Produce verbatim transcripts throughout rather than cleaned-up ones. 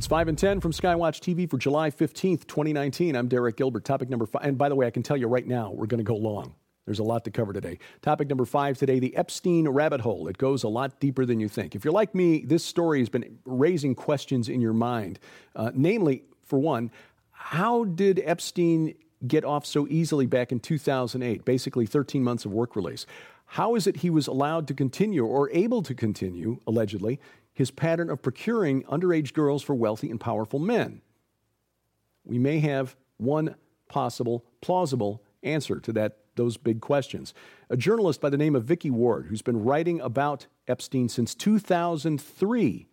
It's five and ten from Skywatch T V for July fifteenth, twenty nineteen. I'm Derek Gilbert. Topic number five. And by the way, I can tell you right now, we're going to go long. There's a lot to cover today. Topic number five today, the Epstein rabbit hole. It goes a lot deeper than you think. If you're like me, this story has been raising questions in your mind. Uh, namely, for one, how did Epstein get off so easily back in two thousand eight, basically thirteen months of work release? How is it he was allowed to continue or able to continue, allegedly, his pattern of procuring underage girls for wealthy and powerful men? We may have one possible, plausible answer to that those big questions. A journalist by the name of Vicky Ward, who's been writing about Epstein since two thousand three,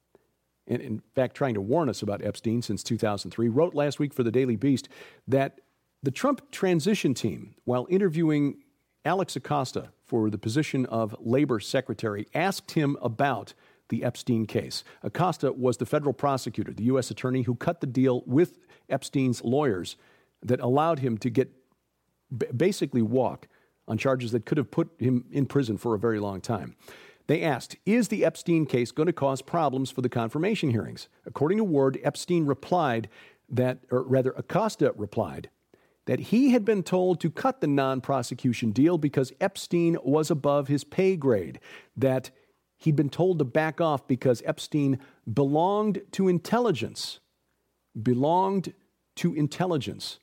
and in fact trying to warn us about Epstein since two thousand three, wrote last week for the Daily Beast that the Trump transition team, while interviewing Alex Acosta for the position of Labor Secretary, asked him about the Epstein case. Acosta was the federal prosecutor, the U S attorney who cut the deal with Epstein's lawyers that allowed him to get b- basically walk on charges that could have put him in prison for a very long time. They asked, is the Epstein case going to cause problems for the confirmation hearings? According to Ward, Epstein replied that, or rather Acosta replied, that he had been told to cut the non-prosecution deal because Epstein was above his pay grade, that he'd been told to back off because Epstein belonged to intelligence, belonged to intelligence.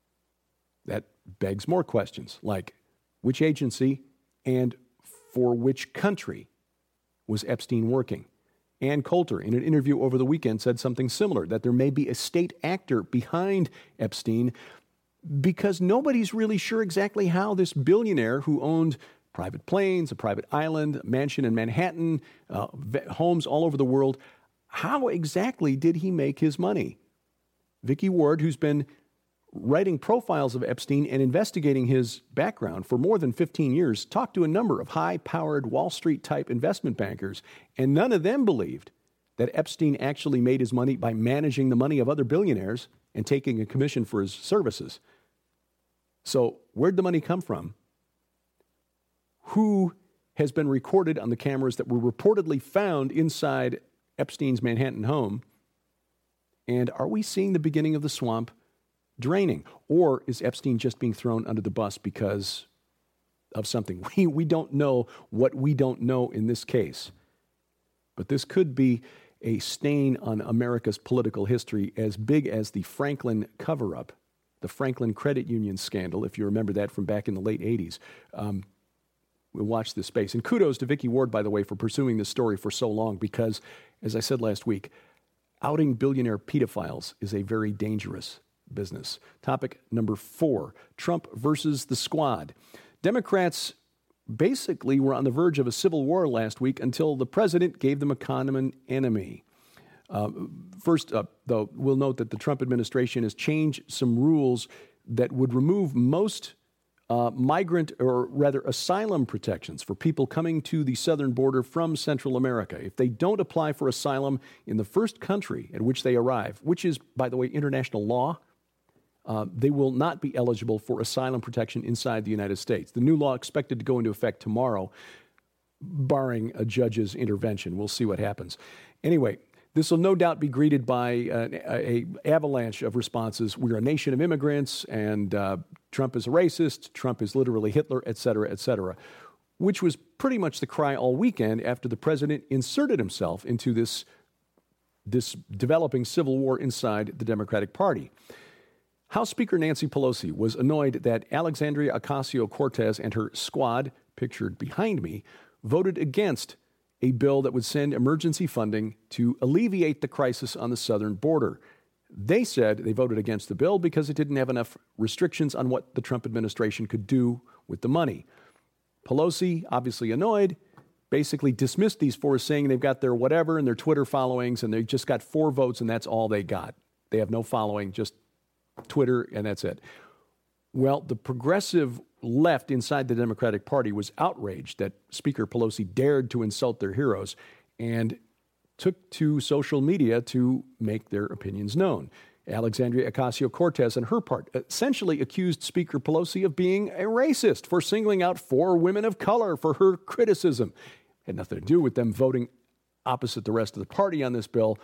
That begs more questions, like which agency and for which country was Epstein working? Ann Coulter, in an interview over the weekend, said something similar, that there may be a state actor behind Epstein, because nobody's really sure exactly how this billionaire who owned private planes, a private island, a mansion in Manhattan, uh, homes all over the world, how exactly did he make his money? Vicky Ward, who's been writing profiles of Epstein and investigating his background for more than fifteen years, talked to a number of high-powered Wall Street-type investment bankers, and none of them believed that Epstein actually made his money by managing the money of other billionaires and taking a commission for his services. So where'd the money come from? Who has been recorded on the cameras that were reportedly found inside Epstein's Manhattan home? And are we seeing the beginning of the swamp draining? Or is Epstein just being thrown under the bus because of something? We, we don't know what we don't know in this case. But this could be a stain on America's political history as big as the Franklin cover-up, the Franklin Credit Union scandal, if you remember that from back in the late eighties. Um, we'll watch this space. And kudos to Vicky Ward, by the way, for pursuing this story for so long because, as I said last week, outing billionaire pedophiles is a very dangerous business. Topic number four, Trump versus the squad. Democrats basically were on the verge of a civil war last week until the president gave them a common enemy. Uh, first up, though, we'll note that the Trump administration has changed some rules that would remove most uh, migrant, or rather asylum protections for people coming to the southern border from Central America. If they don't apply for asylum in the first country at which they arrive, which is, by the way, international law, uh, they will not be eligible for asylum protection inside the United States. The new law expected to go into effect tomorrow, barring a judge's intervention. We'll see what happens. Anyway, this will no doubt be greeted by an a avalanche of responses. We're a nation of immigrants, and uh, Trump is a racist, Trump is literally Hitler, et cetera, et cetera, which was pretty much the cry all weekend after the president inserted himself into this, this developing civil war inside the Democratic Party. House Speaker Nancy Pelosi was annoyed that Alexandria Ocasio-Cortez and her squad, pictured behind me, voted against a bill that would send emergency funding to alleviate the crisis on the southern border. They said they voted against the bill because it didn't have enough restrictions on what the Trump administration could do with the money. Pelosi, obviously annoyed, basically dismissed these four, saying they've got their whatever and their Twitter followings, and they just got four votes, and that's all they got. They have no following, just Twitter, and that's it. Well, the progressive left inside the Democratic Party was outraged that Speaker Pelosi dared to insult their heroes and took to social media to make their opinions known. Alexandria Ocasio-Cortez, on her part, essentially accused Speaker Pelosi of being a racist for singling out four women of color for her criticism. It had nothing to do with them voting opposite the rest of the party on this bill.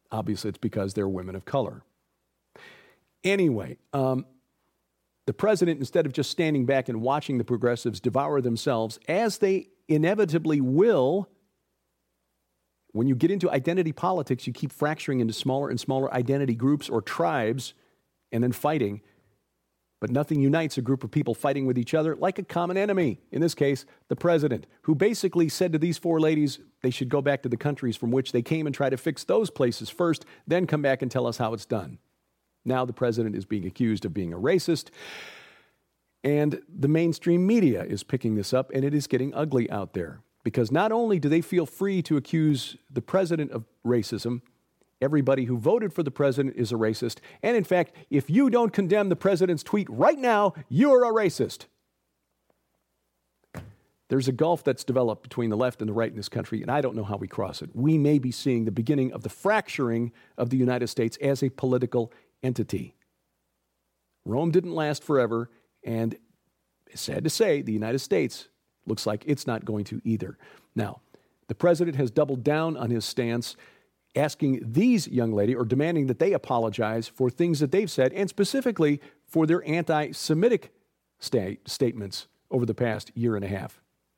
Obviously, it's because they're women of color. Anyway, um, the president, instead of just standing back and watching the progressives devour themselves, as they inevitably will, when you get into identity politics, you keep fracturing into smaller and smaller identity groups or tribes and then fighting. But nothing unites a group of people fighting with each other like a common enemy. In this case, the president, who basically said to these four ladies they should go back to the countries from which they came and try to fix those places first, then come back and tell us how it's done. Now the president is being accused of being a racist, and the mainstream media is picking this up, and it is getting ugly out there. Because not only do they feel free to accuse the president of racism, everybody who voted for the president is a racist. And in fact, if you don't condemn the president's tweet right now, you're a racist. There's a gulf that's developed between the left and the right in this country, and I don't know how we cross it. We may be seeing the beginning of the fracturing of the United States as a political entity. Rome didn't last forever, and it's sad to say, the United States looks like it's not going to either. Now, the president has doubled down on his stance, asking these young ladies, or demanding that they apologize for things that they've said, and specifically for their anti-Semitic sta- statements over the past year and a half.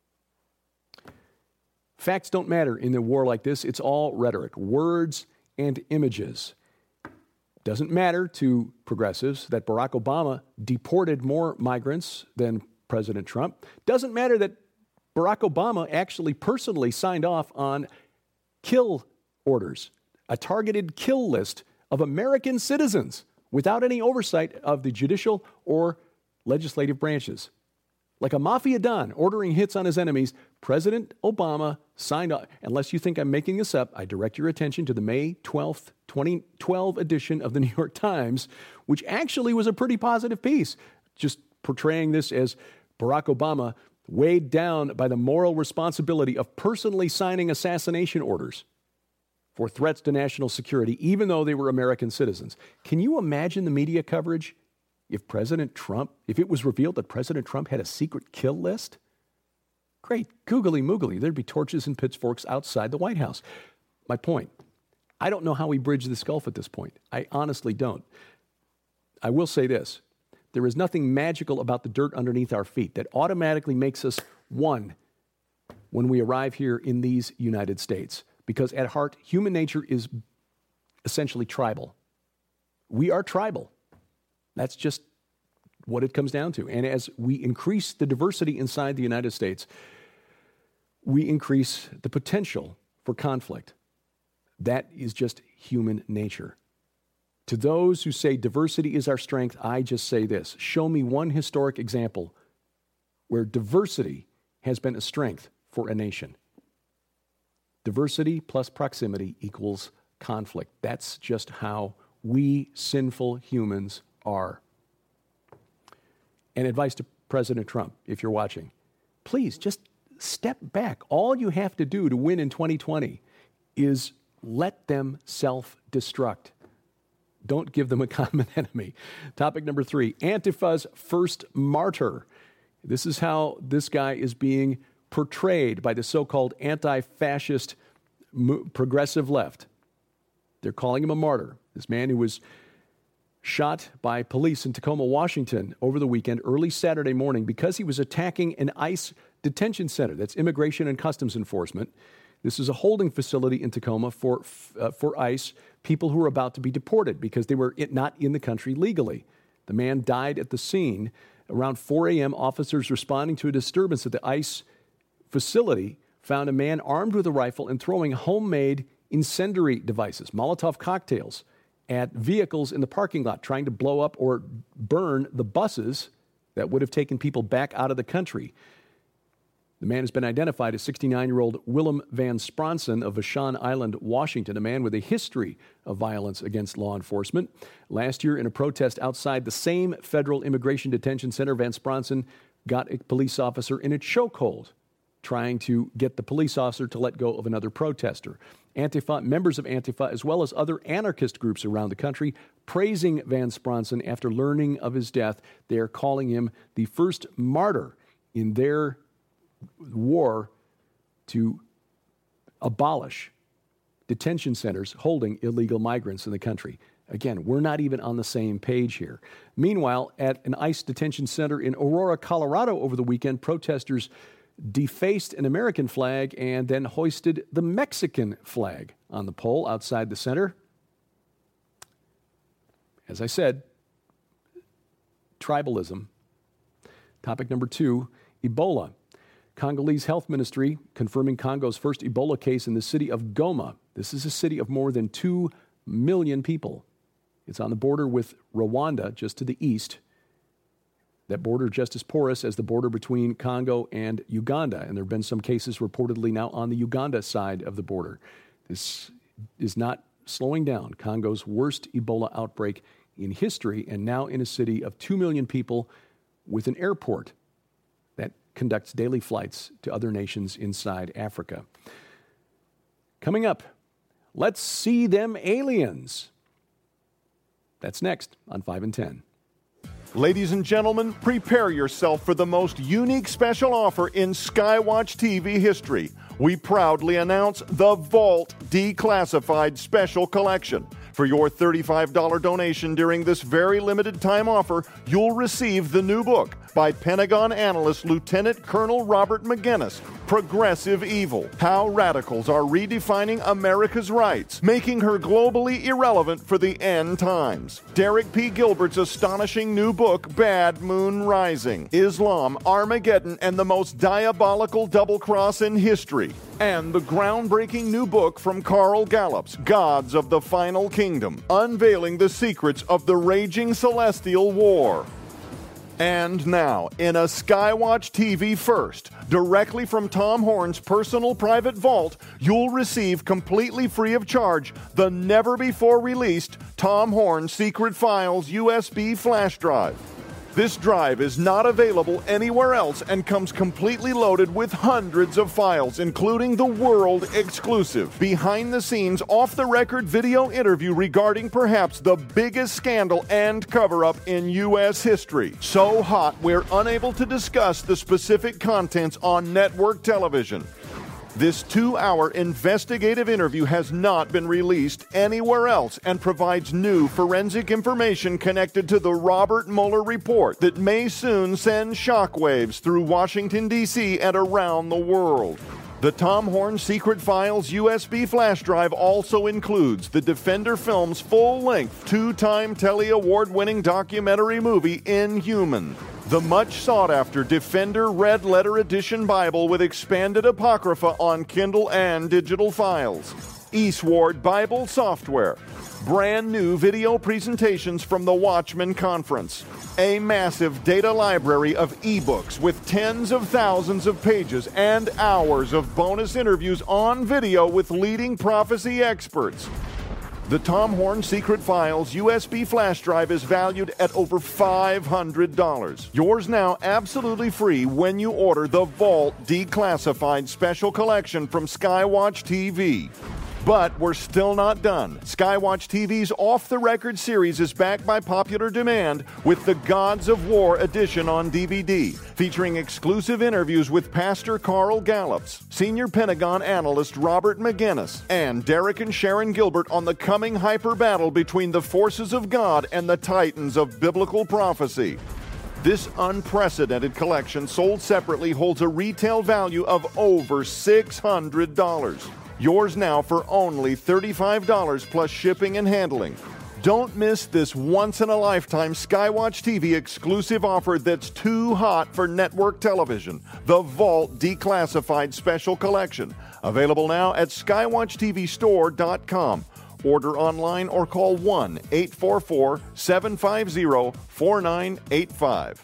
Facts don't matter in a war like this. It's all rhetoric, words and images. Doesn't matter to progressives that Barack Obama deported more migrants than President Trump. Doesn't matter that Barack Obama actually personally signed off on kill orders, a targeted kill list of American citizens without any oversight of the judicial or legislative branches. Like a mafia don ordering hits on his enemies, President Obama signed off. Unless you think I'm making this up, I direct your attention to the May twelfth, twenty twelve edition of the New York Times, which actually was a pretty positive piece, just portraying this as Barack Obama weighed down by the moral responsibility of personally signing assassination orders for threats to national security, even though they were American citizens. Can you imagine the media coverage if President Trump, if it was revealed that President Trump had a secret kill list? Great, googly moogly, there'd be torches and pitchforks outside the White House. My point, I don't know how we bridge this gulf at this point. I honestly don't. I will say this. There is nothing magical about the dirt underneath our feet that automatically makes us one when we arrive here in these United States. Because at heart, human nature is essentially tribal. We are tribal. That's just what it comes down to. And as we increase the diversity inside the United States, we increase the potential for conflict. That is just human nature. To those who say diversity is our strength, I just say this. Show me one historic example where diversity has been a strength for a nation. Diversity plus proximity equals conflict. That's just how we sinful humans are. And advice to President Trump, if you're watching, please just step back. All you have to do to win in twenty twenty is let them self-destruct. Don't give them a common enemy. Topic number three, Antifa's first martyr. This is how this guy is being portrayed by the so-called anti-fascist progressive left. They're calling him a martyr. This man who was shot by police in Tacoma, Washington over the weekend, early Saturday morning, because he was attacking an ICE detention center. That's Immigration and Customs Enforcement. This is a holding facility in Tacoma for uh, for ICE, people who are about to be deported because they were not in the country legally. The man died at the scene. Around four a.m., officers responding to a disturbance at the ICE facility found a man armed with a rifle and throwing homemade incendiary devices, Molotov cocktails, at vehicles in the parking lot, trying to blow up or burn the buses that would have taken people back out of the country. The man has been identified as sixty-nine-year-old Willem Van Spronsen of Vashon Island, Washington, a man with a history of violence against law enforcement. Last year, in a protest outside the same federal immigration detention center, Van Spronsen got a police officer in a chokehold, trying to get the police officer to let go of another protester. Antifa, members of Antifa, as well as other anarchist groups around the country, praising Van Spronsen after learning of his death. They are calling him the first martyr in their war to abolish detention centers holding illegal migrants in the country. Again, we're not even on the same page here. Meanwhile, at an ICE detention center in Aurora, Colorado over the weekend, protesters defaced an American flag and then hoisted the Mexican flag on the pole outside the center. As I said, tribalism. Topic number two, Ebola. Congolese Health Ministry confirming Congo's first Ebola case in the city of Goma. This is a city of more than two million people. It's on the border with Rwanda, just to the east. That border just as porous as the border between Congo and Uganda. And there have been some cases reportedly now on the Uganda side of the border. This is not slowing down. Congo's worst Ebola outbreak in history, and now in a city of two million people with an airport that conducts daily flights to other nations inside Africa. Coming up, let's see them aliens. That's next on five and ten. Ladies and gentlemen, prepare yourself for the most unique special offer in Skywatch T V history. We proudly announce the Vault Declassified Special Collection. For your thirty-five dollars donation during this very limited time offer, you'll receive the new book by Pentagon analyst Lieutenant Colonel Robert McGinnis, Progressive Evil: How Radicals Are Redefining America's Rights, Making Her Globally Irrelevant for the End Times. Derek P. Gilbert's astonishing new book, Bad Moon Rising: Islam, Armageddon, and the Most Diabolical Double Cross in History. And the groundbreaking new book from Carl Gallup's Gods of the Final Kingdom, unveiling the secrets of the raging celestial war. And now, in a Skywatch T V first, directly from Tom Horn's personal private vault, you'll receive completely free of charge the never-before-released Tom Horn Secret Files U S B flash drive. This drive is not available anywhere else and comes completely loaded with hundreds of files, including the world-exclusive, behind-the-scenes, off-the-record video interview regarding perhaps the biggest scandal and cover-up in U S history. So hot, we're unable to discuss the specific contents on network television. This two-hour investigative interview has not been released anywhere else and provides new forensic information connected to the Robert Mueller report that may soon send shockwaves through Washington, D C and around the world. The Tom Horn Secret Files U S B flash drive also includes the Defender Films full-length, two-time Telly Award-winning documentary movie, Inhuman, the much-sought-after Defender Red Letter Edition Bible with expanded Apocrypha on Kindle and digital files, Eastward Bible software, brand new video presentations from the Watchman Conference, a massive data library of ebooks with tens of thousands of pages and hours of bonus interviews on video with leading prophecy experts. The Tom Horn Secret Files U S B flash drive is valued at over five hundred dollars. Yours now absolutely free when you order the Vault Declassified Special Collection from Skywatch T V. But we're still not done. Skywatch T V's Off the Record series is back by popular demand with the Gods of War edition on D V D, featuring exclusive interviews with Pastor Carl Gallups, senior Pentagon analyst Robert McGinnis, and Derek and Sharon Gilbert on the coming hyper battle between the forces of God and the titans of biblical prophecy. This unprecedented collection, sold separately, holds a retail value of over six hundred dollars. Yours now for only thirty-five dollars plus shipping and handling. Don't miss this once-in-a-lifetime Skywatch T V exclusive offer that's too hot for network television. The Vault Declassified Special Collection. Available now at skywatch t v store dot com. Order online or call one eight four four, seven five zero, four nine eight five.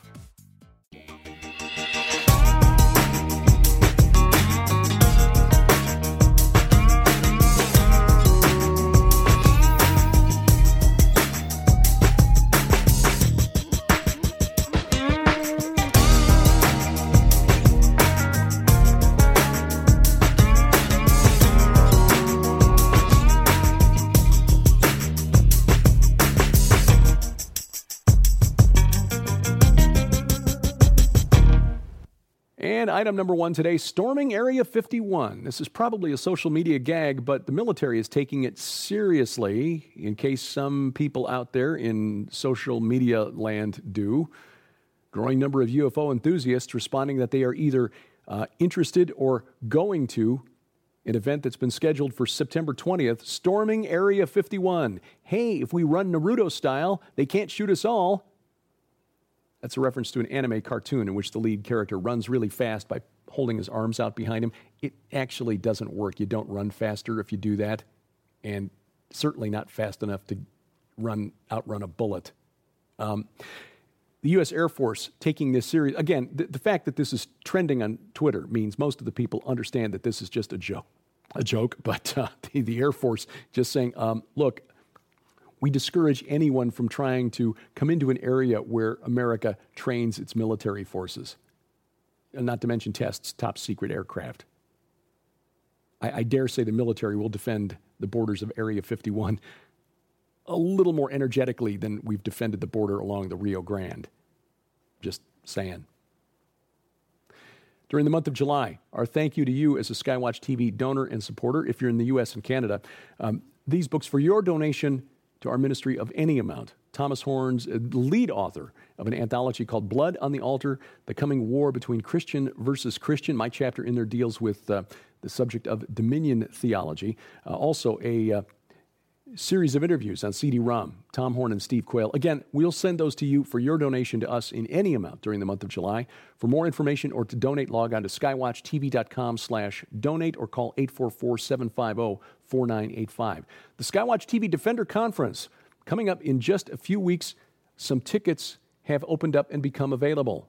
And item number one today, storming Area fifty-one. This is probably a social media gag, but the military is taking it seriously in case some people out there in social media land do. Growing number of U F O enthusiasts responding that they are either uh, interested or going to an event that's been scheduled for September twentieth, storming Area fifty-one. Hey, if we run Naruto style, they can't shoot us all. That's a reference to an anime cartoon in which the lead character runs really fast by holding his arms out behind him. It actually doesn't work. You don't run faster if you do that, and certainly not fast enough to run outrun a bullet. Um, the U S Air Force taking this serious. Again, the, the fact that this is trending on Twitter means most of the people understand that this is just a joke. A joke, but uh, the, the Air Force just saying, um, look, we discourage anyone from trying to come into an area where America trains its military forces, and not to mention tests top secret aircraft. I, I dare say the military will defend the borders of Area fifty-one a little more energetically than we've defended the border along the Rio Grande. Just saying. During the month of July, our thank you to you as a Skywatch T V donor and supporter, if you're in the U S and Canada. Um, these books, for your donation to our ministry of any amount. Thomas Horn's lead author of an anthology called Blood on the Altar, The Coming War Between Christian versus Christian. My chapter in there deals with uh, the subject of dominion theology. Uh, also a uh, series of interviews on C D ROM, Tom Horn and Steve Quayle. Again, we'll send those to you for your donation to us in any amount during the month of July. For more information or to donate, log on to skywatchtv.com slash donate or call eight four four, seven five zero, four nine eight five. The Skywatch T V Defender Conference coming up in just a few weeks. Some tickets have opened up and become available.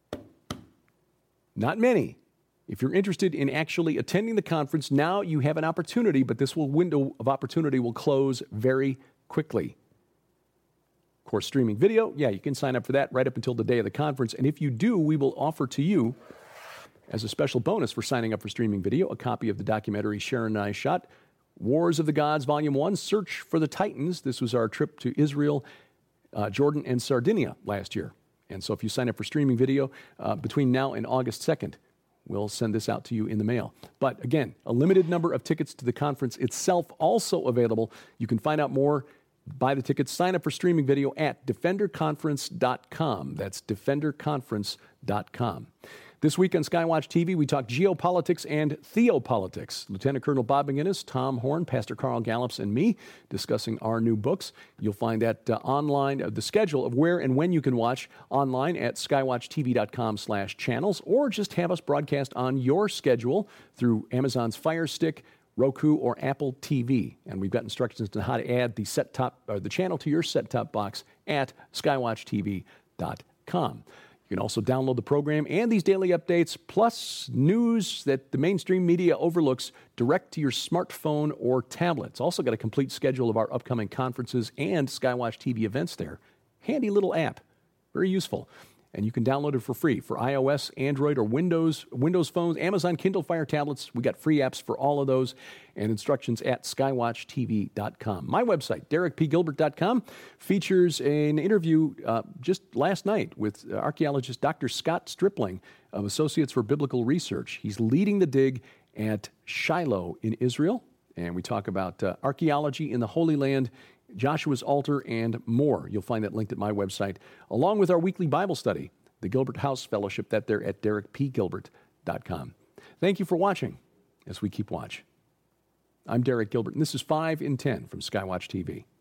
Not many. If you're interested in actually attending the conference, now you have an opportunity, but this will window of opportunity will close very quickly. Of course, streaming video, yeah, you can sign up for that right up until the day of the conference. And if you do, we will offer to you, as a special bonus for signing up for streaming video, a copy of the documentary Sharon and I shot, Wars of the Gods, Volume one, Search for the Titans. This was our trip to Israel, uh, Jordan, and Sardinia last year. And so if you sign up for streaming video uh, between now and August second, we'll send this out to you in the mail. But again, a limited number of tickets to the conference itself also available. You can find out more, buy the tickets, sign up for streaming video at defender conference dot com. That's defender conference dot com. This week on Skywatch T V, we talk geopolitics and theopolitics. Lieutenant Colonel Bob McGinnis, Tom Horn, Pastor Carl Gallups, and me discussing our new books. You'll find that uh, online, uh, the schedule of where and when you can watch online at skywatchtv.com slash channels, or just have us broadcast on your schedule through Amazon's Fire Stick, Roku, or Apple T V. And we've got instructions on how to add the set top or the channel to your set-top box at skywatch t v dot com. You can also download the program and these daily updates, plus news that the mainstream media overlooks, direct to your smartphone or tablet. It's also got a complete schedule of our upcoming conferences and Skywatch T V events there. Handy little app. Very useful. And you can download it for free for iOS, Android, or Windows, Windows phones, Amazon Kindle Fire tablets. We got free apps for all of those, and instructions at skywatch t v dot com. My website, derek p gilbert dot com, features an interview uh, just last night with archaeologist Doctor Scott Stripling of Associates for Biblical Research. He's leading the dig at Shiloh in Israel, and we talk about uh, archaeology in the Holy Land, Joshua's altar, and more. You'll find that linked at my website, along with our weekly Bible study, the Gilbert House Fellowship, that there at derek p gilbert dot com. Thank you for watching as we keep watch. I'm Derek Gilbert, and this is five in ten from Skywatch T V.